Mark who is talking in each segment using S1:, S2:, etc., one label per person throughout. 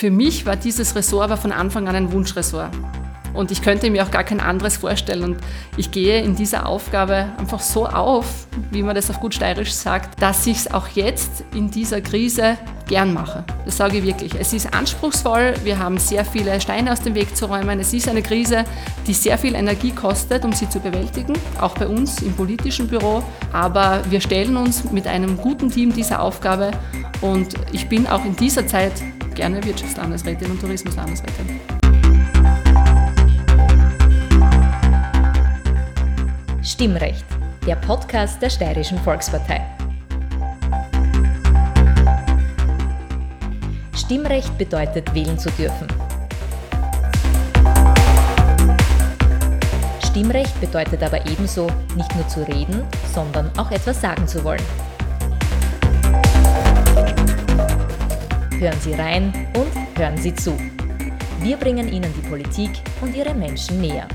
S1: Für mich war dieses Ressort aber von Anfang an ein Wunschressort. Und ich könnte mir auch gar kein anderes vorstellen. Und ich gehe in dieser Aufgabe einfach so auf, wie man das auf gut Steirisch sagt, dass ich es auch jetzt in dieser Krise gern mache. Das sage ich wirklich. Es ist anspruchsvoll, wir haben sehr viele Steine aus dem Weg zu räumen. Es ist eine Krise, die sehr viel Energie kostet, um sie zu bewältigen, auch bei uns im politischen Büro. Aber wir stellen uns mit einem guten Team dieser Aufgabe und ich bin auch in dieser Zeit gerne Wirtschaftslandesrätin und Tourismuslandesrätin.
S2: Stimmrecht, der Podcast der Steirischen Volkspartei. Stimmrecht bedeutet, wählen zu dürfen. Stimmrecht bedeutet aber ebenso, nicht nur zu reden, sondern auch etwas sagen zu wollen. Hören Sie rein und hören Sie zu. Wir bringen Ihnen die Politik und ihre Menschen näher.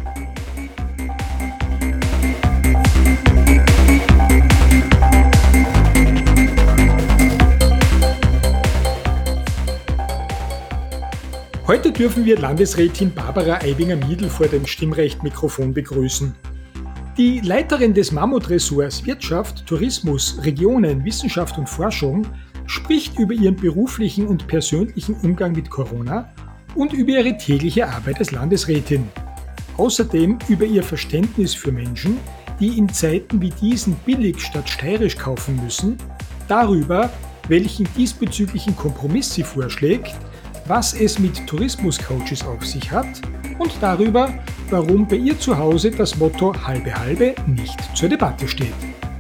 S3: Heute dürfen wir Landesrätin Barbara Aibinger-Miedl vor dem Stimmrecht-Mikrofon begrüßen. Die Leiterin des Mammutressorts Wirtschaft, Tourismus, Regionen, Wissenschaft und Forschung spricht über ihren beruflichen und persönlichen Umgang mit Corona und über ihre tägliche Arbeit als Landesrätin. Außerdem über ihr Verständnis für Menschen, die in Zeiten wie diesen billig statt steirisch kaufen müssen, darüber, welchen diesbezüglichen Kompromiss sie vorschlägt, was es mit Tourismuscoaches auf sich hat und darüber, warum bei ihr zu Hause das Motto Halbe Halbe nicht zur Debatte steht.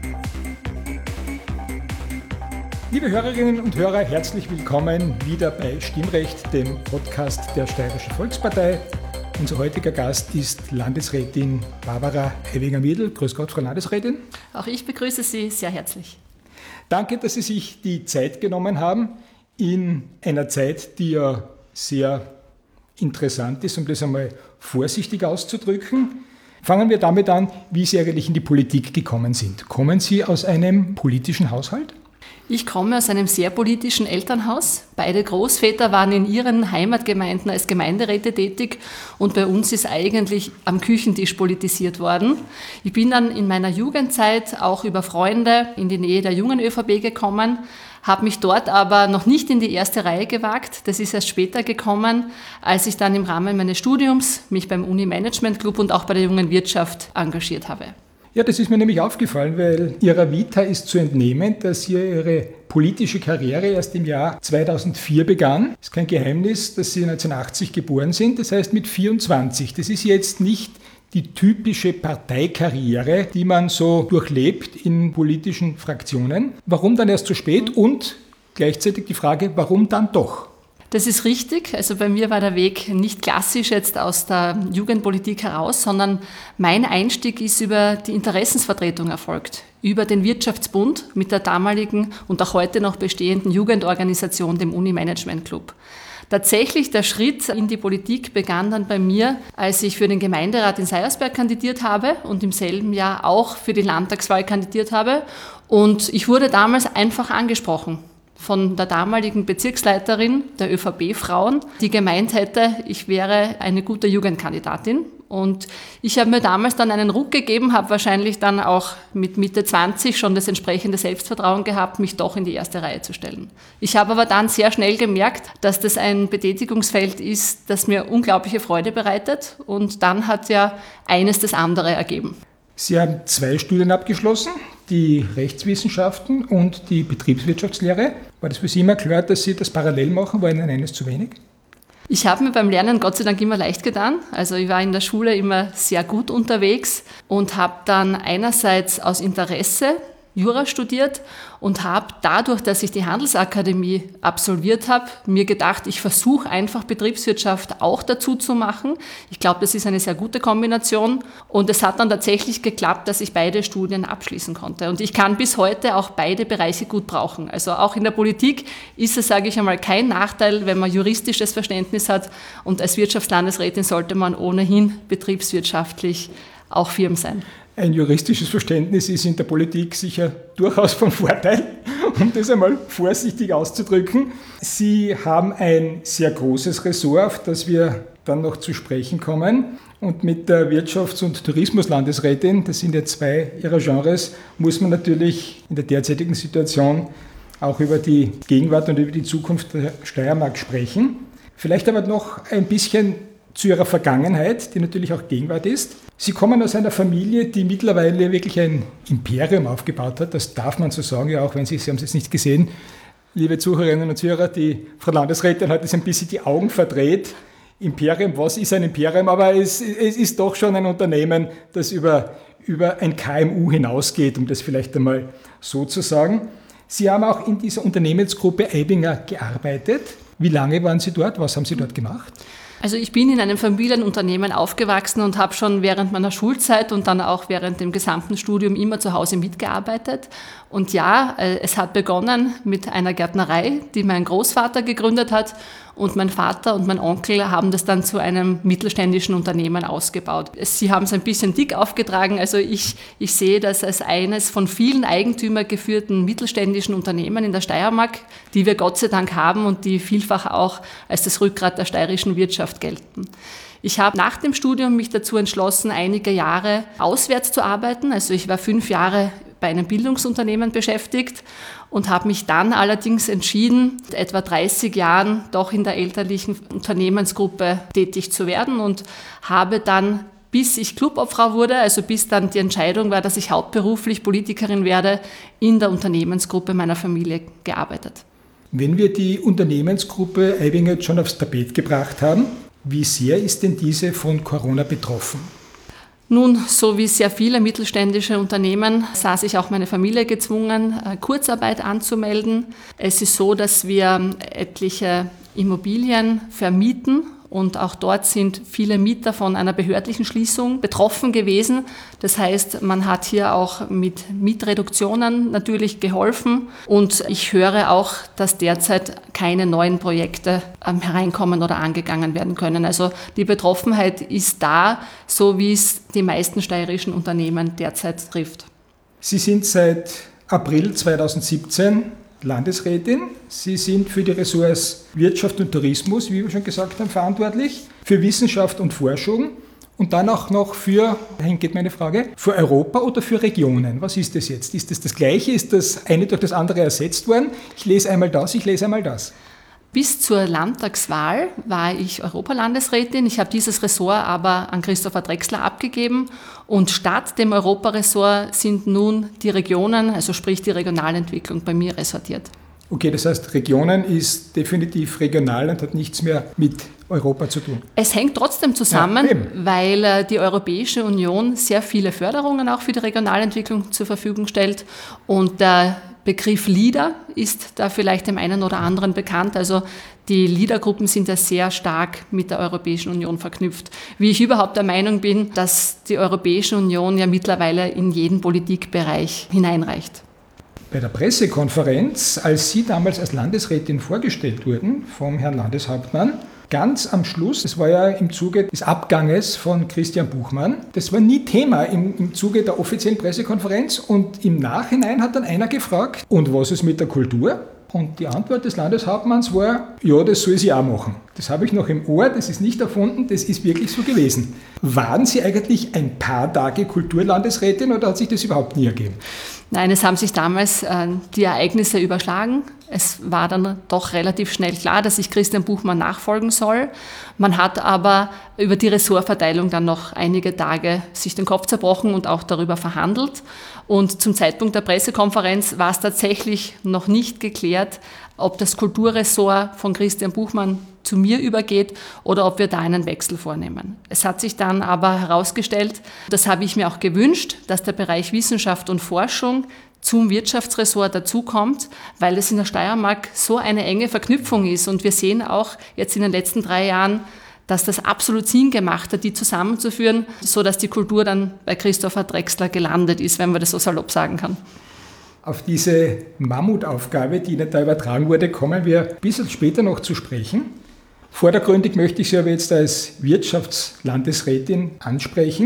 S3: Liebe Hörerinnen und Hörer, herzlich willkommen wieder bei Stimmrecht, dem Podcast der Steirischen Volkspartei. Unser heutiger Gast ist Landesrätin Barbara Aibinger-Miedl. Grüß Gott, Frau Landesrätin.
S1: Auch ich begrüße Sie sehr herzlich.
S3: Danke, dass Sie sich die Zeit genommen haben. In einer Zeit, die ja sehr interessant ist, um das einmal vorsichtig auszudrücken. Fangen wir damit an, wie Sie eigentlich in die Politik gekommen sind. Kommen Sie aus einem politischen Haushalt?
S1: Ich komme aus einem sehr politischen Elternhaus. Beide Großväter waren in ihren Heimatgemeinden als Gemeinderäte tätig und bei uns ist eigentlich am Küchentisch politisiert worden. Ich bin dann in meiner Jugendzeit auch über Freunde in die Nähe der jungen ÖVP gekommen, habe mich dort aber noch nicht in die erste Reihe gewagt. Das ist erst später gekommen, als ich dann im Rahmen meines Studiums mich beim Uni-Management Club und auch bei der jungen Wirtschaft engagiert habe.
S3: Ja, das ist mir nämlich aufgefallen, weil Ihrer Vita ist zu entnehmen, dass hier Ihre politische Karriere erst im Jahr 2004 begann. Es ist kein Geheimnis, dass Sie 1980 geboren sind, das heißt mit 24. Das ist jetzt nicht die typische Parteikarriere, die man so durchlebt in politischen Fraktionen. Warum dann erst so spät? Und gleichzeitig die Frage, warum dann doch?
S1: Das ist richtig. Also bei mir war der Weg nicht klassisch jetzt aus der Jugendpolitik heraus, sondern mein Einstieg ist über die Interessensvertretung erfolgt. Über den Wirtschaftsbund mit der damaligen und auch heute noch bestehenden Jugendorganisation, dem Uni-Management Club. Tatsächlich der Schritt in die Politik begann dann bei mir, als ich für den Gemeinderat in Seiersberg kandidiert habe und im selben Jahr auch für die Landtagswahl kandidiert habe. Und ich wurde damals einfach angesprochen von der damaligen Bezirksleiterin der ÖVP-Frauen, die gemeint hätte, ich wäre eine gute Jugendkandidatin. Und ich habe mir damals dann einen Ruck gegeben, habe wahrscheinlich dann auch mit Mitte 20 schon das entsprechende Selbstvertrauen gehabt, mich doch in die erste Reihe zu stellen. Ich habe aber dann sehr schnell gemerkt, dass das ein Betätigungsfeld ist, das mir unglaubliche Freude bereitet. Und dann hat ja eines das andere ergeben.
S3: Sie haben 2 Studien abgeschlossen, die Rechtswissenschaften und die Betriebswirtschaftslehre. War das für Sie immer klar, dass Sie das parallel machen? War Ihnen eines zu wenig?
S1: Ich habe mir beim Lernen Gott sei Dank immer leicht getan. Also ich war in der Schule immer sehr gut unterwegs und habe dann einerseits aus Interesse Jura studiert und habe dadurch, dass ich die Handelsakademie absolviert habe, mir gedacht, ich versuche einfach Betriebswirtschaft auch dazu zu machen. Ich glaube, das ist eine sehr gute Kombination und es hat dann tatsächlich geklappt, dass ich beide Studien abschließen konnte. Und ich kann bis heute auch beide Bereiche gut brauchen. Also auch in der Politik ist es, sage ich einmal, kein Nachteil, wenn man juristisches Verständnis hat und als Wirtschaftslandesrätin sollte man ohnehin betriebswirtschaftlich auch firm sein.
S3: Ein juristisches Verständnis ist in der Politik sicher durchaus von Vorteil, um das einmal vorsichtig auszudrücken. Sie haben ein sehr großes Ressort, auf das wir dann noch zu sprechen kommen. Und mit der Wirtschafts- und Tourismuslandesrätin, das sind ja zwei ihrer Genres, muss man natürlich in der derzeitigen Situation auch über die Gegenwart und über die Zukunft der Steiermark sprechen. Vielleicht aber noch ein bisschen zu ihrer Vergangenheit, die natürlich auch Gegenwart ist. Sie kommen aus einer Familie, die mittlerweile wirklich ein Imperium aufgebaut hat. Das darf man so sagen, ja, auch wenn Sie haben es jetzt nicht gesehen, liebe Zuhörerinnen und Zuhörer, die Frau Landesrätin hat jetzt ein bisschen die Augen verdreht. Imperium, was ist ein Imperium? Aber es ist doch schon ein Unternehmen, das über ein KMU hinausgeht, um das vielleicht einmal so zu sagen. Sie haben auch in dieser Unternehmensgruppe Eibinger gearbeitet. Wie lange waren Sie dort? Was haben Sie dort gemacht?
S1: Also ich bin in einem Familienunternehmen aufgewachsen und habe schon während meiner Schulzeit und dann auch während dem gesamten Studium immer zu Hause mitgearbeitet. Und ja, es hat begonnen mit einer Gärtnerei, die mein Großvater gegründet hat. Und mein Vater und mein Onkel haben das dann zu einem mittelständischen Unternehmen ausgebaut. Sie haben es ein bisschen dick aufgetragen. Also ich sehe das als eines von vielen eigentümergeführten mittelständischen Unternehmen in der Steiermark, die wir Gott sei Dank haben und die vielfach auch als das Rückgrat der steirischen Wirtschaft gelten. Ich habe nach dem Studium mich dazu entschlossen, einige Jahre auswärts zu arbeiten. Also ich war 5 Jahre bei einem Bildungsunternehmen beschäftigt und habe mich dann allerdings entschieden, mit etwa 30 Jahren doch in der elterlichen Unternehmensgruppe tätig zu werden und habe dann, bis ich Clubobfrau wurde, also bis dann die Entscheidung war, dass ich hauptberuflich Politikerin werde, in der Unternehmensgruppe meiner Familie gearbeitet.
S3: Wenn wir die Unternehmensgruppe Eibinger jetzt schon aufs Tapet gebracht haben, wie sehr ist denn diese von Corona betroffen?
S1: Nun, so wie sehr viele mittelständische Unternehmen, sah sich auch meine Familie gezwungen, Kurzarbeit anzumelden. Es ist so, dass wir etliche Immobilien vermieten und auch dort sind viele Mieter von einer behördlichen Schließung betroffen gewesen. Das heißt, man hat hier auch mit Mietreduktionen natürlich geholfen und ich höre auch, dass derzeit keine neuen Projekte hereinkommen oder angegangen werden können. Also die Betroffenheit ist da, so wie es die meisten steirischen Unternehmen derzeit trifft.
S3: Sie sind seit April 2017 Landesrätin. Sie sind für die Ressorts Wirtschaft und Tourismus, wie wir schon gesagt haben, verantwortlich, für Wissenschaft und Forschung und dann auch noch für, dahin geht meine Frage, für Europa oder für Regionen. Was ist das jetzt? Ist das Gleiche? Ist das eine durch das andere ersetzt worden? Ich lese einmal das, ich lese einmal das.
S1: Bis zur Landtagswahl war ich Europalandesrätin. Ich habe dieses Ressort aber an Christopher Drexler abgegeben. Und statt dem Europaressort sind nun die Regionen, also sprich die Regionalentwicklung, bei mir ressortiert.
S3: Okay, das heißt, Regionen ist definitiv regional und hat nichts mehr mit Europa zu tun.
S1: Es hängt trotzdem zusammen, ja, weil die Europäische Union sehr viele Förderungen auch für die Regionalentwicklung zur Verfügung stellt. Und der Begriff LEADER ist da vielleicht dem einen oder anderen bekannt. Also die LEADER-Gruppen sind ja sehr stark mit der Europäischen Union verknüpft. Wie ich überhaupt der Meinung bin, dass die Europäische Union ja mittlerweile in jeden Politikbereich hineinreicht.
S3: Bei der Pressekonferenz, als Sie damals als Landesrätin vorgestellt wurden vom Herrn Landeshauptmann, ganz am Schluss, das war ja im Zuge des Abganges von Christian Buchmann, das war nie Thema im Zuge der offiziellen Pressekonferenz und im Nachhinein hat dann einer gefragt, und was ist mit der Kultur? Und die Antwort des Landeshauptmanns war, ja, das soll sie auch machen. Das habe ich noch im Ohr, das ist nicht erfunden, das ist wirklich so gewesen. Waren Sie eigentlich ein paar Tage Kulturlandesrätin oder hat sich das überhaupt nie ergeben?
S1: Nein, es haben sich damals die Ereignisse überschlagen. Es war dann doch relativ schnell klar, dass ich Christian Buchmann nachfolgen soll. Man hat aber über die Ressortverteilung dann noch einige Tage sich den Kopf zerbrochen und auch darüber verhandelt. Und zum Zeitpunkt der Pressekonferenz war es tatsächlich noch nicht geklärt, ob das Kulturressort von Christian Buchmann zu mir übergeht oder ob wir da einen Wechsel vornehmen. Es hat sich dann aber herausgestellt, das habe ich mir auch gewünscht, dass der Bereich Wissenschaft und Forschung zum Wirtschaftsressort dazukommt, weil es in der Steiermark so eine enge Verknüpfung ist. Und wir sehen auch jetzt in den letzten 3 Jahren, dass das absolut Sinn gemacht hat, die zusammenzuführen, sodass die Kultur dann bei Christopher Drexler gelandet ist, wenn man das so salopp sagen kann.
S3: Auf diese Mammutaufgabe, die Ihnen da übertragen wurde, kommen wir ein bisschen später noch zu sprechen. Vordergründig möchte ich Sie aber jetzt als Wirtschaftslandesrätin ansprechen.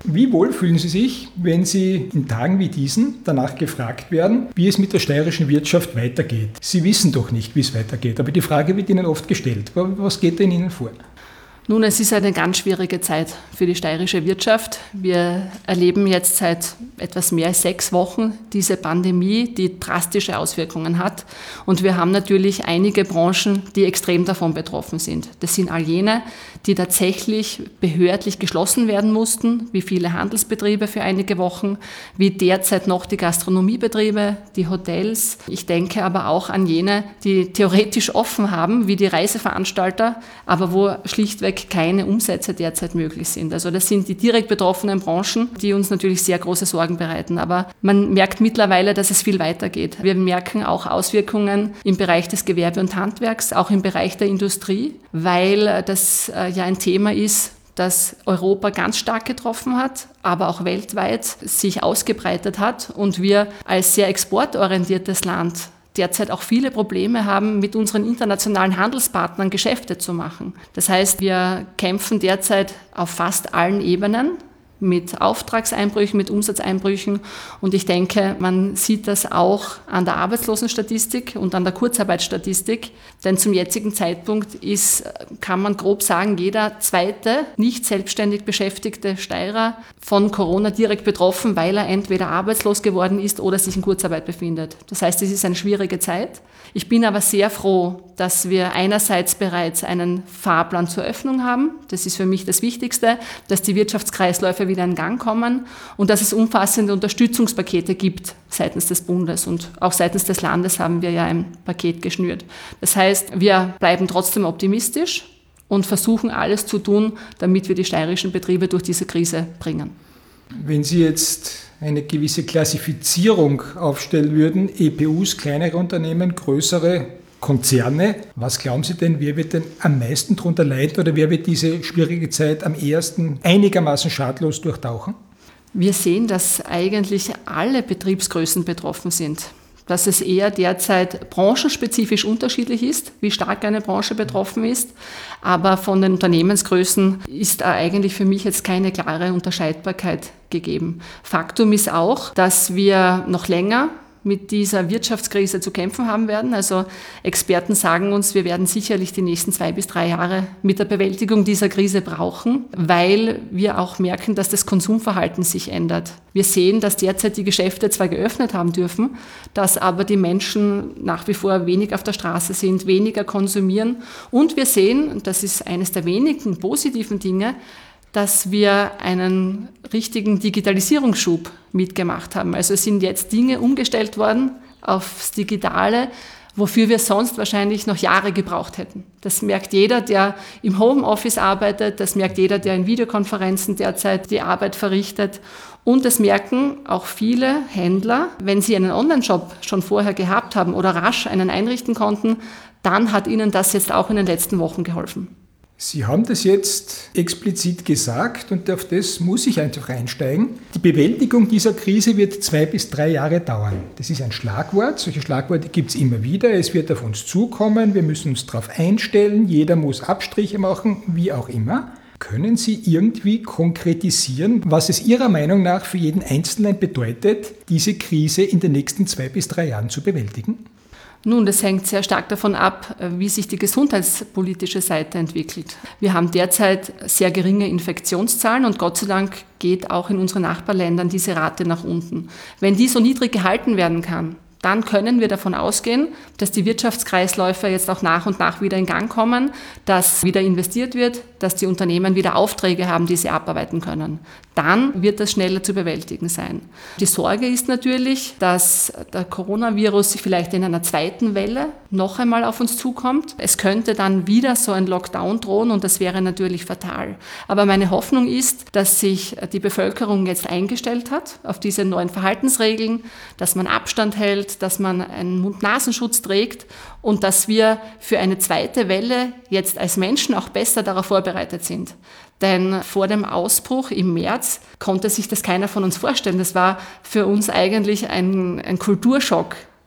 S3: Wie wohl fühlen Sie sich, wenn Sie in Tagen wie diesen danach gefragt werden, wie es mit der steirischen Wirtschaft weitergeht? Sie wissen doch nicht, wie es weitergeht, aber die Frage wird Ihnen oft gestellt. Was geht denn Ihnen vor?
S1: Nun, es ist eine ganz schwierige Zeit für die steirische Wirtschaft. Wir erleben jetzt seit etwas mehr als 6 Wochen diese Pandemie, die drastische Auswirkungen hat. Und wir haben natürlich einige Branchen, die extrem davon betroffen sind. Das sind all jene, die tatsächlich behördlich geschlossen werden mussten, wie viele Handelsbetriebe für einige Wochen, wie derzeit noch die Gastronomiebetriebe, die Hotels. Ich denke aber auch an jene, die theoretisch offen haben, wie die Reiseveranstalter, aber wo schlichtweg keine Umsätze derzeit möglich sind. Also das sind die direkt betroffenen Branchen, die uns natürlich sehr große Sorgen bereiten. Aber man merkt mittlerweile, dass es viel weiter geht. Wir merken auch Auswirkungen im Bereich des Gewerbe- und Handwerks, auch im Bereich der Industrie, weil das ja ein Thema ist, das Europa ganz stark getroffen hat, aber auch weltweit sich ausgebreitet hat und wir als sehr exportorientiertes Land derzeit auch viele Probleme haben, mit unseren internationalen Handelspartnern Geschäfte zu machen. Das heißt, wir kämpfen derzeit auf fast allen Ebenen mit Auftragseinbrüchen, mit Umsatzeinbrüchen. Und ich denke, man sieht das auch an der Arbeitslosenstatistik und an der Kurzarbeitsstatistik. Denn zum jetzigen Zeitpunkt kann man grob sagen, jeder zweite nicht selbstständig beschäftigte Steirer von Corona direkt betroffen, weil er entweder arbeitslos geworden ist oder sich in Kurzarbeit befindet. Das heißt, es ist eine schwierige Zeit. Ich bin aber sehr froh, dass wir einerseits bereits einen Fahrplan zur Öffnung haben. Das ist für mich das Wichtigste, dass die Wirtschaftskreisläufe wieder in Gang kommen und dass es umfassende Unterstützungspakete gibt seitens des Bundes. Und auch seitens des Landes haben wir ja ein Paket geschnürt. Das heißt, wir bleiben trotzdem optimistisch und versuchen alles zu tun, damit wir die steirischen Betriebe durch diese Krise bringen.
S3: Wenn Sie jetzt eine gewisse Klassifizierung aufstellen würden, EPUs, kleinere Unternehmen, größere Konzerne, was glauben Sie denn, wer wird denn am meisten darunter leiden oder wer wird diese schwierige Zeit am ehesten einigermaßen schadlos durchtauchen?
S1: Wir sehen, dass eigentlich alle Betriebsgrößen betroffen sind. Dass es eher derzeit branchenspezifisch unterschiedlich ist, wie stark eine Branche betroffen ist. Aber von den Unternehmensgrößen ist eigentlich für mich jetzt keine klare Unterscheidbarkeit gegeben. Faktum ist auch, dass wir noch länger mit dieser Wirtschaftskrise zu kämpfen haben werden. Also Experten sagen uns, wir werden sicherlich die nächsten 2 bis 3 Jahre mit der Bewältigung dieser Krise brauchen, weil wir auch merken, dass das Konsumverhalten sich ändert. Wir sehen, dass derzeit die Geschäfte zwar geöffnet haben dürfen, dass aber die Menschen nach wie vor wenig auf der Straße sind, weniger konsumieren. Und wir sehen, und das ist eines der wenigen positiven Dinge, dass wir einen richtigen Digitalisierungsschub mitgemacht haben. Also es sind jetzt Dinge umgestellt worden aufs Digitale, wofür wir sonst wahrscheinlich noch Jahre gebraucht hätten. Das merkt jeder, der im Homeoffice arbeitet, das merkt jeder, der in Videokonferenzen derzeit die Arbeit verrichtet. Und das merken auch viele Händler, wenn sie einen Online-Shop schon vorher gehabt haben oder rasch einen einrichten konnten, dann hat ihnen das jetzt auch in den letzten Wochen geholfen.
S3: Sie haben das jetzt explizit gesagt und auf das muss ich einfach einsteigen. Die Bewältigung dieser Krise wird 2 bis 3 Jahre dauern. Das ist ein Schlagwort. Solche Schlagworte gibt es immer wieder. Es wird auf uns zukommen. Wir müssen uns darauf einstellen. Jeder muss Abstriche machen, wie auch immer. Können Sie irgendwie konkretisieren, was es Ihrer Meinung nach für jeden Einzelnen bedeutet, diese Krise in den nächsten 2 bis 3 Jahren zu bewältigen?
S1: Nun, das hängt sehr stark davon ab, wie sich die gesundheitspolitische Seite entwickelt. Wir haben derzeit sehr geringe Infektionszahlen und Gott sei Dank geht auch in unseren Nachbarländern diese Rate nach unten. Wenn die so niedrig gehalten werden kann, dann können wir davon ausgehen, dass die Wirtschaftskreisläufe jetzt auch nach und nach wieder in Gang kommen, dass wieder investiert wird, dass die Unternehmen wieder Aufträge haben, die sie abarbeiten können. Dann wird das schneller zu bewältigen sein. Die Sorge ist natürlich, dass der Coronavirus vielleicht in einer zweiten Welle noch einmal auf uns zukommt. Es könnte dann wieder so ein Lockdown drohen und das wäre natürlich fatal. Aber meine Hoffnung ist, dass sich die Bevölkerung jetzt eingestellt hat auf diese neuen Verhaltensregeln, dass man Abstand hält, dass man einen Mund-Nasenschutz trägt und dass wir für eine zweite Welle jetzt als Menschen auch besser darauf vorbereitet sind. Denn vor dem Ausbruch im März konnte sich das keiner von uns vorstellen. Das war für uns eigentlich ein Kulturschock.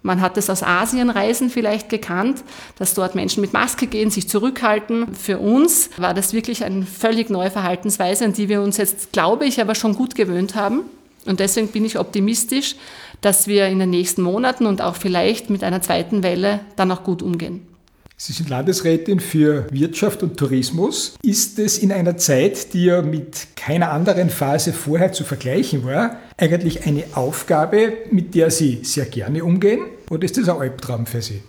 S1: Man hat es aus Asienreisen vielleicht gekannt, dass dort Menschen mit Maske gehen, sich zurückhalten. Für uns war das wirklich eine völlig neue Verhaltensweise, an die wir uns jetzt, glaube ich, aber schon gut gewöhnt haben. Und deswegen bin ich optimistisch, dass wir in den nächsten Monaten und auch vielleicht mit einer zweiten Welle dann auch gut umgehen.
S3: Sie sind Landesrätin für Wirtschaft und Tourismus. Ist es in einer Zeit, die ja mit keiner anderen Phase vorher zu vergleichen war, eigentlich eine Aufgabe, mit der Sie sehr gerne umgehen? Oder ist das ein Albtraum für Sie?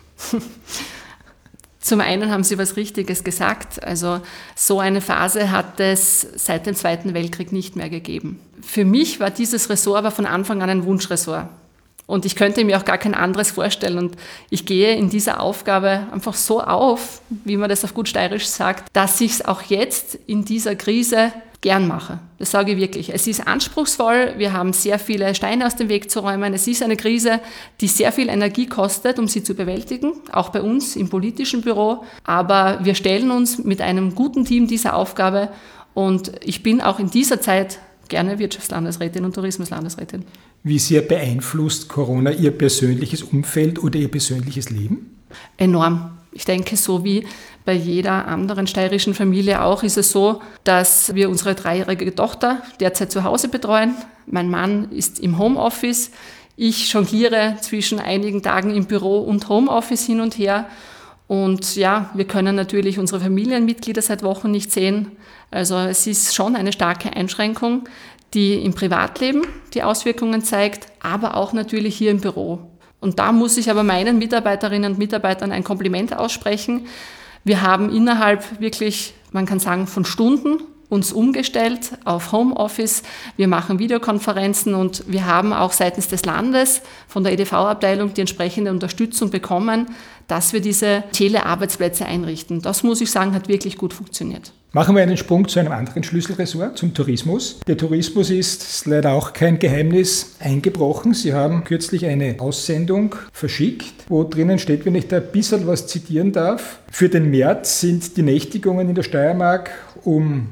S1: Zum einen haben Sie was Richtiges gesagt. Also so eine Phase hat es seit dem Zweiten Weltkrieg nicht mehr gegeben. Für mich war dieses Ressort aber von Anfang an ein Wunschressort. Und ich könnte mir auch gar kein anderes vorstellen. Und ich gehe in dieser Aufgabe einfach so auf, wie man das auf gut Steirisch sagt, dass ich es auch jetzt in dieser Krise gern mache. Das sage ich wirklich. Es ist anspruchsvoll. Wir haben sehr viele Steine aus dem Weg zu räumen. Es ist eine Krise, die sehr viel Energie kostet, um sie zu bewältigen. Auch bei uns im politischen Büro. Aber wir stellen uns mit einem guten Team dieser Aufgabe. Und ich bin auch in dieser Zeit gerne Wirtschaftslandesrätin und Tourismuslandesrätin.
S3: Wie sehr beeinflusst Corona Ihr persönliches Umfeld oder Ihr persönliches Leben?
S1: Enorm. Ich denke, so wie bei jeder anderen steirischen Familie auch, ist es so, dass wir unsere 3-jährige Tochter derzeit zu Hause betreuen. Mein Mann ist im Homeoffice. Ich jongliere zwischen einigen Tagen im Büro und Homeoffice hin und her. Und ja, wir können natürlich unsere Familienmitglieder seit Wochen nicht sehen. Also es ist schon eine starke Einschränkung, die im Privatleben die Auswirkungen zeigt, aber auch natürlich hier im Büro. Und da muss ich aber meinen Mitarbeiterinnen und Mitarbeitern ein Kompliment aussprechen. Wir haben innerhalb wirklich, man kann sagen, von Stunden uns umgestellt auf Homeoffice. Wir machen Videokonferenzen und wir haben auch seitens des Landes von der EDV-Abteilung die entsprechende Unterstützung bekommen, dass wir diese Telearbeitsplätze einrichten. Das, muss ich sagen, hat wirklich gut funktioniert.
S3: Machen wir einen Sprung zu einem anderen Schlüsselressort, zum Tourismus. Der Tourismus ist leider auch kein Geheimnis eingebrochen. Sie haben kürzlich eine Aussendung verschickt, wo drinnen steht, wenn ich da ein bisschen was zitieren darf, für den März sind die Nächtigungen in der Steiermark um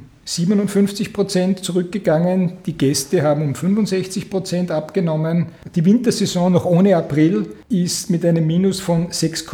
S3: 57% zurückgegangen, die Gäste haben um 65% abgenommen. Die Wintersaison noch ohne April ist mit einem Minus von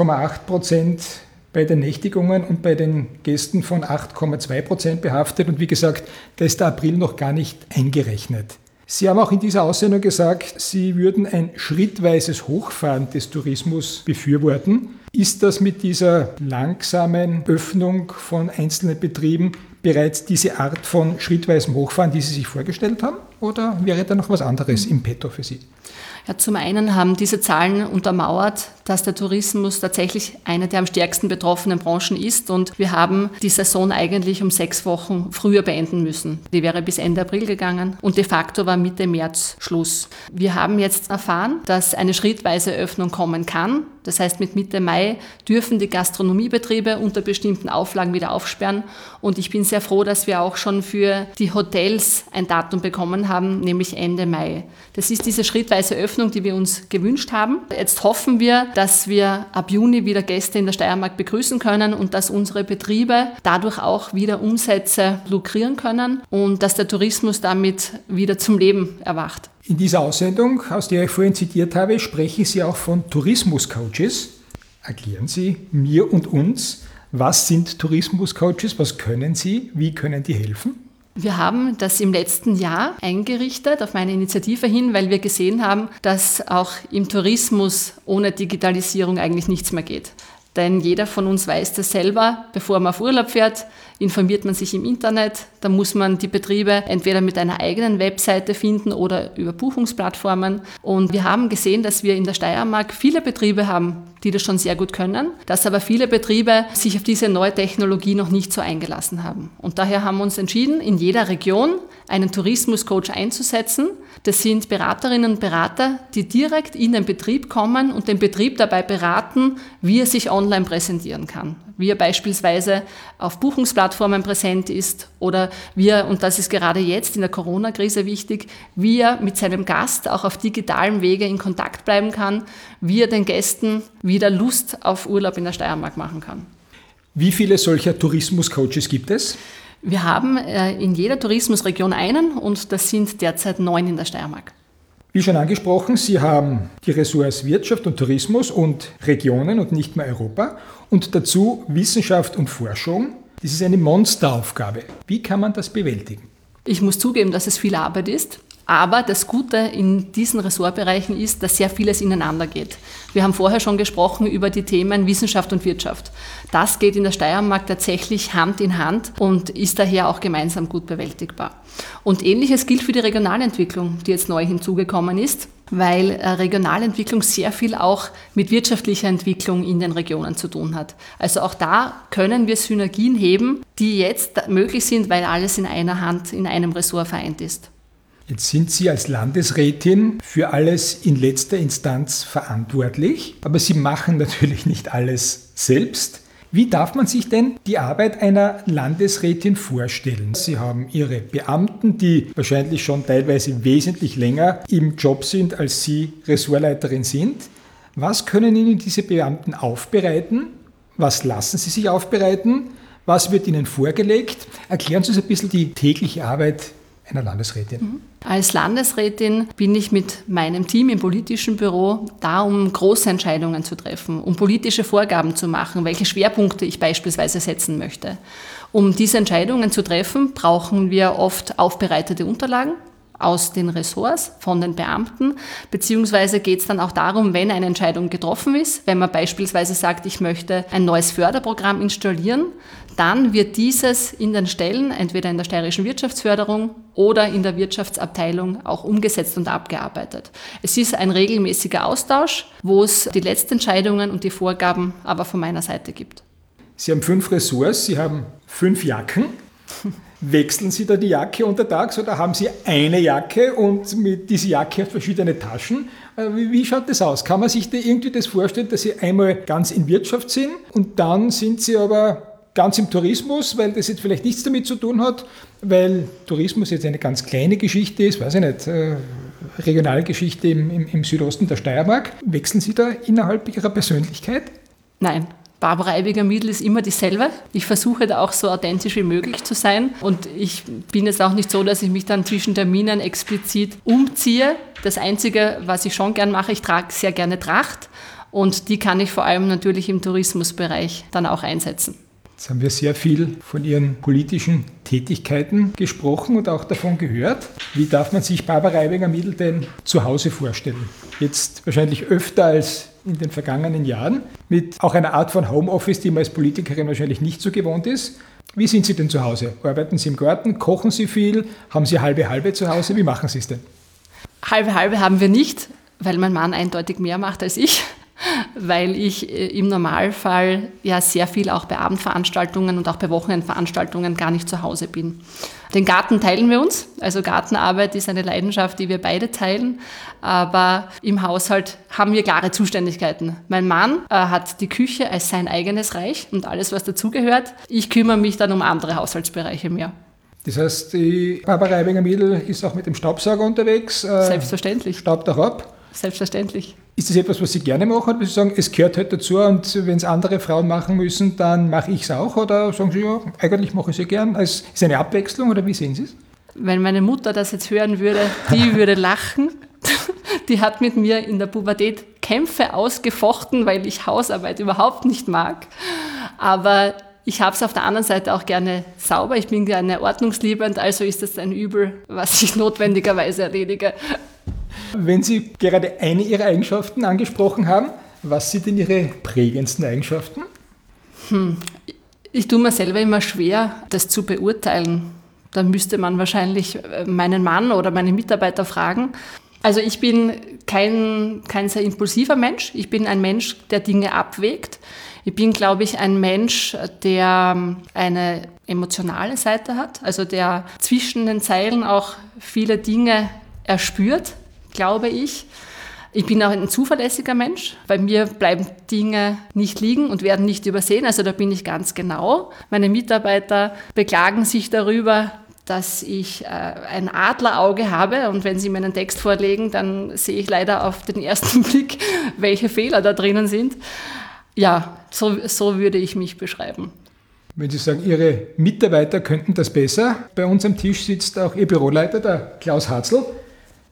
S3: 6,8% bei den Nächtigungen und bei den Gästen von 8,2% behaftet. Und wie gesagt, da ist der April noch gar nicht eingerechnet. Sie haben auch in dieser Aussendung gesagt, Sie würden ein schrittweises Hochfahren des Tourismus befürworten. Ist das mit dieser langsamen Öffnung von einzelnen Betrieben bereits diese Art von schrittweisem Hochfahren, die Sie sich vorgestellt haben? Oder wäre da noch was anderes im Petto für Sie?
S1: Ja, zum einen haben diese Zahlen untermauert, dass der Tourismus tatsächlich eine der am stärksten betroffenen Branchen ist und wir haben die Saison eigentlich um 6 Wochen früher beenden müssen. Die wäre bis Ende April gegangen und de facto war Mitte März Schluss. Wir haben jetzt erfahren, dass eine schrittweise Öffnung kommen kann. Das heißt, mit Mitte Mai dürfen die Gastronomiebetriebe unter bestimmten Auflagen wieder aufsperren und ich bin sehr froh, dass wir auch schon für die Hotels ein Datum bekommen haben, nämlich Ende Mai. Das ist diese schrittweise Öffnung, die wir uns gewünscht haben. Jetzt hoffen wir, dass wir ab Juni wieder Gäste in der Steiermark begrüßen können und dass unsere Betriebe dadurch auch wieder Umsätze lukrieren können und dass der Tourismus damit wieder zum Leben erwacht.
S3: In dieser Aussendung, aus der ich vorhin zitiert habe, sprechen Sie auch von Tourismuscoaches. Erklären Sie mir und uns, was sind Tourismuscoaches, was können sie, wie können die helfen?
S1: Wir haben das im letzten Jahr eingerichtet, auf meine Initiative hin, weil wir gesehen haben, dass auch im Tourismus ohne Digitalisierung eigentlich nichts mehr geht. Denn jeder von uns weiß das selber, bevor man auf Urlaub fährt, informiert man sich im Internet. Da muss man die Betriebe entweder mit einer eigenen Webseite finden oder über Buchungsplattformen. Und wir haben gesehen, dass wir in der Steiermark viele Betriebe haben, die das schon sehr gut können, dass aber viele Betriebe sich auf diese neue Technologie noch nicht so eingelassen haben. Und daher haben wir uns entschieden, in jeder Region einen Tourismuscoach einzusetzen. Das sind Beraterinnen und Berater, die direkt in den Betrieb kommen und den Betrieb dabei beraten, wie er sich online präsentieren kann. Wie er beispielsweise auf Buchungsplattformen präsent ist oder wie er, und das ist gerade jetzt in der Corona-Krise wichtig, wie er mit seinem Gast auch auf digitalem Wege in Kontakt bleiben kann, wie er den Gästen wieder Lust auf Urlaub in der Steiermark machen kann.
S3: Wie viele solcher Tourismuscoaches gibt es?
S1: Wir haben in jeder Tourismusregion einen und das sind derzeit 9 in der Steiermark.
S3: Wie schon angesprochen, Sie haben die Ressorts Wirtschaft und Tourismus und Regionen und nicht mehr Europa und dazu Wissenschaft und Forschung. Das ist eine Monsteraufgabe. Wie kann man das bewältigen?
S1: Ich muss zugeben, dass es viel Arbeit ist. Aber das Gute in diesen Ressortbereichen ist, dass sehr vieles ineinander geht. Wir haben vorher schon gesprochen über die Themen Wissenschaft und Wirtschaft. Das geht in der Steiermark tatsächlich Hand in Hand und ist daher auch gemeinsam gut bewältigbar. Und Ähnliches gilt für die Regionalentwicklung, die jetzt neu hinzugekommen ist, weil Regionalentwicklung sehr viel auch mit wirtschaftlicher Entwicklung in den Regionen zu tun hat. Also auch da können wir Synergien heben, die jetzt möglich sind, weil alles in einer Hand, in einem Ressort vereint ist.
S3: Jetzt sind Sie als Landesrätin für alles in letzter Instanz verantwortlich, aber Sie machen natürlich nicht alles selbst. Wie darf man sich denn die Arbeit einer Landesrätin vorstellen? Sie haben Ihre Beamten, die wahrscheinlich schon teilweise wesentlich länger im Job sind, als Sie Ressortleiterin sind. Was können Ihnen diese Beamten aufbereiten? Was lassen Sie sich aufbereiten? Was wird Ihnen vorgelegt? Erklären Sie uns ein bisschen die tägliche Arbeit einer Landesrätin.
S1: Als Landesrätin bin ich mit meinem Team im politischen Büro da, um große Entscheidungen zu treffen, um politische Vorgaben zu machen, welche Schwerpunkte ich beispielsweise setzen möchte. Um diese Entscheidungen zu treffen, brauchen wir oft aufbereitete Unterlagen aus den Ressorts, von den Beamten, beziehungsweise geht es dann auch darum, wenn eine Entscheidung getroffen ist, wenn man beispielsweise sagt, ich möchte ein neues Förderprogramm installieren, dann wird dieses in den Stellen, entweder in der steirischen Wirtschaftsförderung oder in der Wirtschaftsabteilung auch umgesetzt und abgearbeitet. Es ist ein regelmäßiger Austausch, wo es die letzten Entscheidungen und die Vorgaben aber von meiner Seite gibt.
S3: Sie haben 5 Ressorts, Sie haben 5 Jacken. Wechseln Sie da die Jacke untertags oder haben Sie eine Jacke und mit dieser Jacke verschiedene Taschen? Wie schaut das aus? Kann man sich da irgendwie das vorstellen, dass Sie einmal ganz in Wirtschaft sind und dann sind Sie aber ganz im Tourismus, weil das jetzt vielleicht nichts damit zu tun hat, weil Tourismus jetzt eine ganz kleine Geschichte ist, weiß ich nicht, Regionalgeschichte im Südosten der Steiermark. Wechseln Sie da innerhalb Ihrer Persönlichkeit?
S1: Nein. Barbara Aibinger-Miedl ist immer dieselbe. Ich versuche da auch so authentisch wie möglich zu sein. Und ich bin jetzt auch nicht so, dass ich mich dann zwischen Terminen explizit umziehe. Das Einzige, was ich schon gern mache, ich trage sehr gerne Tracht. Und die kann ich vor allem natürlich im Tourismusbereich dann auch einsetzen.
S3: Jetzt haben wir sehr viel von Ihren politischen Tätigkeiten gesprochen und auch davon gehört. Wie darf man sich Barbara Aibinger-Miedl denn zu Hause vorstellen? Jetzt wahrscheinlich öfter als in den vergangenen Jahren, mit auch einer Art von Homeoffice, die man als Politikerin wahrscheinlich nicht so gewohnt ist. Wie sind Sie denn zu Hause? Arbeiten Sie im Garten? Kochen Sie viel? Haben Sie halbe zu Hause? Wie machen Sie es denn?
S1: Halbe haben wir nicht, weil mein Mann eindeutig mehr macht als ich. Weil ich im Normalfall ja sehr viel auch bei Abendveranstaltungen und auch bei Wochenendveranstaltungen gar nicht zu Hause bin. Den Garten teilen wir uns, also Gartenarbeit ist eine Leidenschaft, die wir beide teilen, aber im Haushalt haben wir klare Zuständigkeiten. Mein Mann hat die Küche als sein eigenes Reich und alles, was dazugehört. Ich kümmere mich dann um andere Haushaltsbereiche mehr.
S3: Das heißt, die Barbara Aibinger-Miedl ist auch mit dem Staubsauger unterwegs?
S1: Selbstverständlich.
S3: Staubt auch ab?
S1: Selbstverständlich.
S3: Ist das etwas, was Sie gerne machen? Oder Sie sagen, es gehört halt dazu und wenn es andere Frauen machen müssen, dann mache ich es auch? Oder sagen Sie, ja, eigentlich mache ich es gern? Es ist eine Abwechslung oder wie sehen Sie es?
S1: Wenn meine Mutter das jetzt hören würde, die würde lachen. Die hat mit mir in der Pubertät Kämpfe ausgefochten, weil ich Hausarbeit überhaupt nicht mag. Aber ich habe es auf der anderen Seite auch gerne sauber. Ich bin gerne ordnungsliebend, also ist das ein Übel, was ich notwendigerweise erledige.
S3: Wenn Sie gerade eine Ihrer Eigenschaften angesprochen haben, was sind denn Ihre prägendsten Eigenschaften?
S1: Ich tue mir selber immer schwer, das zu beurteilen. Da müsste man wahrscheinlich meinen Mann oder meine Mitarbeiter fragen. Also ich bin kein sehr impulsiver Mensch. Ich bin ein Mensch, der Dinge abwägt. Ich bin, glaube ich, ein Mensch, der eine emotionale Seite hat, also der zwischen den Zeilen auch viele Dinge erspürt, glaube ich. Ich bin auch ein zuverlässiger Mensch. Bei mir bleiben Dinge nicht liegen und werden nicht übersehen. Also da bin ich ganz genau. Meine Mitarbeiter beklagen sich darüber, dass ich ein Adlerauge habe. Und wenn sie mir einen Text vorlegen, dann sehe ich leider auf den ersten Blick, welche Fehler da drinnen sind. Ja, so würde ich mich beschreiben.
S3: Wenn Sie sagen, Ihre Mitarbeiter könnten das besser. Bei uns am Tisch sitzt auch Ihr Büroleiter, der Klaus Hatzl.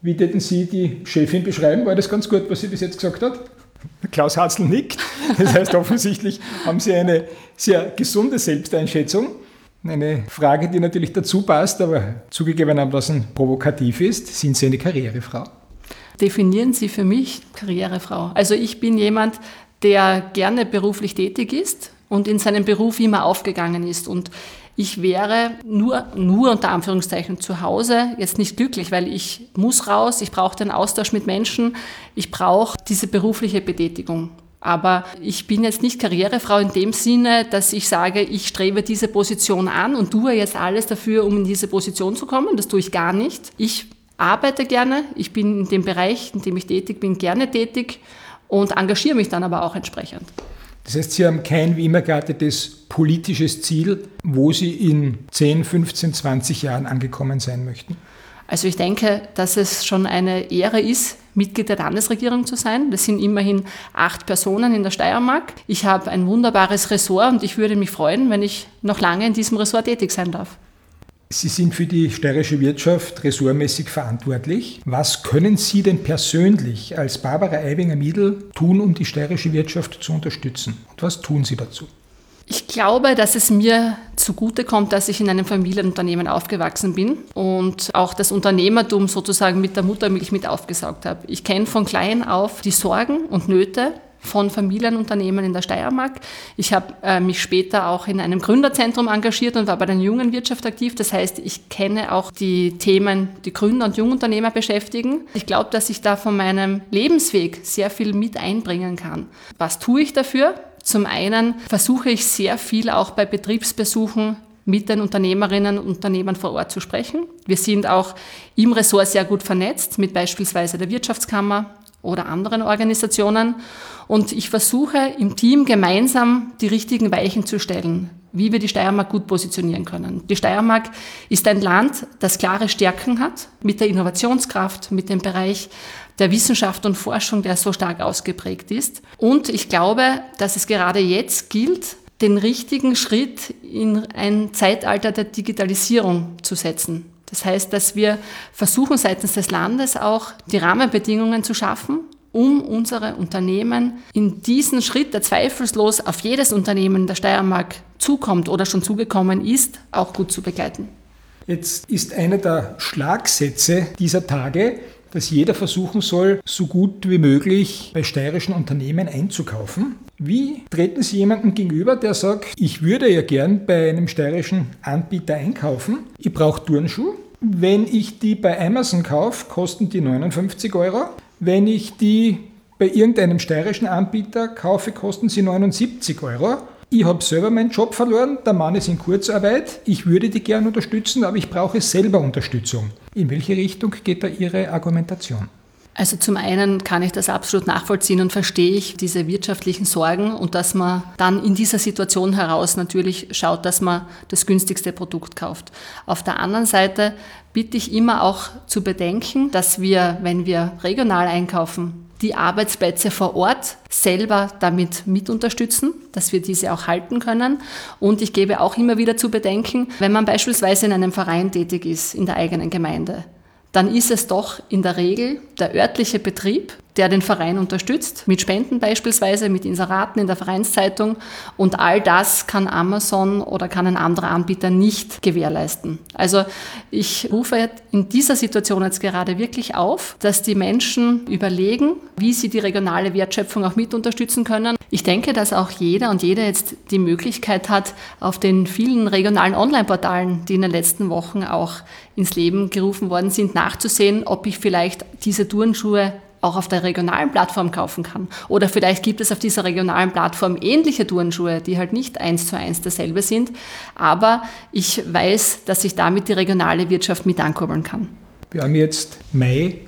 S3: Wie täten Sie die Chefin beschreiben? War das ganz gut, was sie bis jetzt gesagt hat? Klaus Hatzl nickt. Das heißt, offensichtlich haben Sie eine sehr gesunde Selbsteinschätzung. Eine Frage, die natürlich dazu passt, aber zugegebenermaßen provokativ ist. Sind Sie eine Karrierefrau?
S1: Definieren Sie für mich Karrierefrau. Also ich bin jemand, der gerne beruflich tätig ist und in seinem Beruf immer aufgegangen ist. Und ich wäre nur unter Anführungszeichen zu Hause jetzt nicht glücklich, weil ich muss raus, ich brauche den Austausch mit Menschen, ich brauche diese berufliche Betätigung. Aber ich bin jetzt nicht Karrierefrau in dem Sinne, dass ich sage, ich strebe diese Position an und tue jetzt alles dafür, um in diese Position zu kommen. Das tue ich gar nicht. Ich arbeite gerne, ich bin in dem Bereich, in dem ich tätig bin, gerne tätig und engagiere mich dann aber auch entsprechend.
S3: Das heißt, Sie haben kein wie immer geartetes politisches Ziel, wo Sie in 10, 15, 20 Jahren angekommen sein möchten?
S1: Also ich denke, dass es schon eine Ehre ist, Mitglied der Landesregierung zu sein. Das sind immerhin 8 Personen in der Steiermark. Ich habe ein wunderbares Ressort und ich würde mich freuen, wenn ich noch lange in diesem Ressort tätig sein darf.
S3: Sie sind für die steirische Wirtschaft ressortmäßig verantwortlich. Was können Sie denn persönlich als Barbara Aibinger-Miedl tun, um die steirische Wirtschaft zu unterstützen? Und was tun Sie dazu?
S1: Ich glaube, dass es mir zugutekommt, dass ich in einem Familienunternehmen aufgewachsen bin und auch das Unternehmertum sozusagen mit der Muttermilch mit aufgesaugt habe. Ich kenne von klein auf die Sorgen und Nöte von Familienunternehmen in der Steiermark. Ich habe mich später auch in einem Gründerzentrum engagiert und war bei der jungen Wirtschaft aktiv. Das heißt, ich kenne auch die Themen, die Gründer und Jungunternehmer beschäftigen. Ich glaube, dass ich da von meinem Lebensweg sehr viel mit einbringen kann. Was tue ich dafür? Zum einen versuche ich sehr viel auch bei Betriebsbesuchen mit den Unternehmerinnen und Unternehmern vor Ort zu sprechen. Wir sind auch im Ressort sehr gut vernetzt mit beispielsweise der Wirtschaftskammer oder anderen Organisationen. Und ich versuche im Team gemeinsam die richtigen Weichen zu stellen, wie wir die Steiermark gut positionieren können. Die Steiermark ist ein Land, das klare Stärken hat mit der Innovationskraft, mit dem Bereich der Wissenschaft und Forschung, der so stark ausgeprägt ist. Und ich glaube, dass es gerade jetzt gilt, den richtigen Schritt in ein Zeitalter der Digitalisierung zu setzen. Das heißt, dass wir versuchen seitens des Landes auch die Rahmenbedingungen zu schaffen, um unsere Unternehmen in diesen Schritt, der zweifellos auf jedes Unternehmen der Steiermark zukommt oder schon zugekommen ist, auch gut zu begleiten.
S3: Jetzt ist einer der Schlagsätze dieser Tage, dass jeder versuchen soll, so gut wie möglich bei steirischen Unternehmen einzukaufen. Wie treten Sie jemandem gegenüber, der sagt, ich würde ja gern bei einem steirischen Anbieter einkaufen, ich brauche Turnschuhe. Wenn ich die bei Amazon kaufe, kosten die 59 €. Wenn ich die bei irgendeinem steirischen Anbieter kaufe, kosten sie 79 €. Ich habe selber meinen Job verloren, der Mann ist in Kurzarbeit, ich würde die gerne unterstützen, aber ich brauche selber Unterstützung. In welche Richtung geht da Ihre Argumentation?
S1: Also zum einen kann ich das absolut nachvollziehen und verstehe ich diese wirtschaftlichen Sorgen und dass man dann in dieser Situation heraus natürlich schaut, dass man das günstigste Produkt kauft. Auf der anderen Seite bitte ich immer auch zu bedenken, dass wir, wenn wir regional einkaufen, die Arbeitsplätze vor Ort selber damit mit unterstützen, dass wir diese auch halten können. Und ich gebe auch immer wieder zu bedenken, wenn man beispielsweise in einem Verein tätig ist, in der eigenen Gemeinde, dann ist es doch in der Regel der örtliche Betrieb, der den Verein unterstützt, mit Spenden beispielsweise, mit Inseraten in der Vereinszeitung. Und all das kann Amazon oder kann ein anderer Anbieter nicht gewährleisten. Also ich rufe in dieser Situation jetzt gerade wirklich auf, dass die Menschen überlegen, wie sie die regionale Wertschöpfung auch mit unterstützen können. Ich denke, dass auch jeder und jede jetzt die Möglichkeit hat, auf den vielen regionalen Online-Portalen, die in den letzten Wochen auch ins Leben gerufen worden sind, nachzusehen, ob ich vielleicht diese Turnschuhe auch auf der regionalen Plattform kaufen kann. Oder vielleicht gibt es auf dieser regionalen Plattform ähnliche Turnschuhe, die halt nicht 1:1 dasselbe sind. Aber ich weiß, dass ich damit die regionale Wirtschaft mit ankurbeln kann.
S3: Wir haben jetzt Mai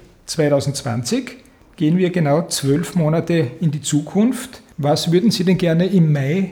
S3: 2020. Gehen wir genau 12 Monate in die Zukunft. Was würden Sie denn gerne im Mai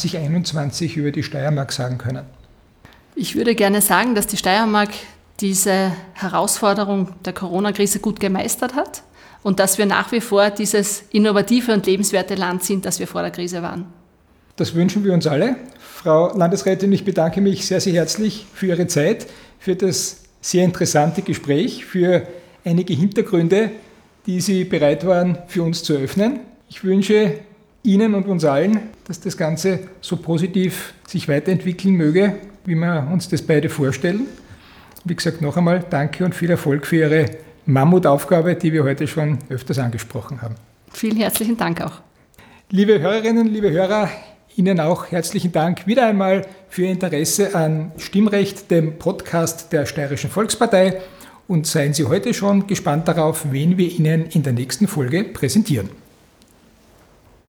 S3: 2021 über die Steiermark sagen können?
S1: Ich würde gerne sagen, dass die Steiermark diese Herausforderung der Corona-Krise gut gemeistert hat und dass wir nach wie vor dieses innovative und lebenswerte Land sind, das wir vor der Krise waren.
S3: Das wünschen wir uns alle. Frau Landesrätin, ich bedanke mich sehr, sehr herzlich für Ihre Zeit, für das sehr interessante Gespräch, für einige Hintergründe, die Sie bereit waren, für uns zu öffnen. Ich wünsche Ihnen und uns allen, dass das Ganze so positiv sich weiterentwickeln möge, wie wir uns das beide vorstellen. Wie gesagt, noch einmal danke und viel Erfolg für Ihre Mammutaufgabe, die wir heute schon öfters angesprochen haben.
S1: Vielen herzlichen Dank auch.
S3: Liebe Hörerinnen, liebe Hörer, Ihnen auch herzlichen Dank wieder einmal für Ihr Interesse an Stimmrecht, dem Podcast der Steirischen Volkspartei. Und seien Sie heute schon gespannt darauf, wen wir Ihnen in der nächsten Folge präsentieren.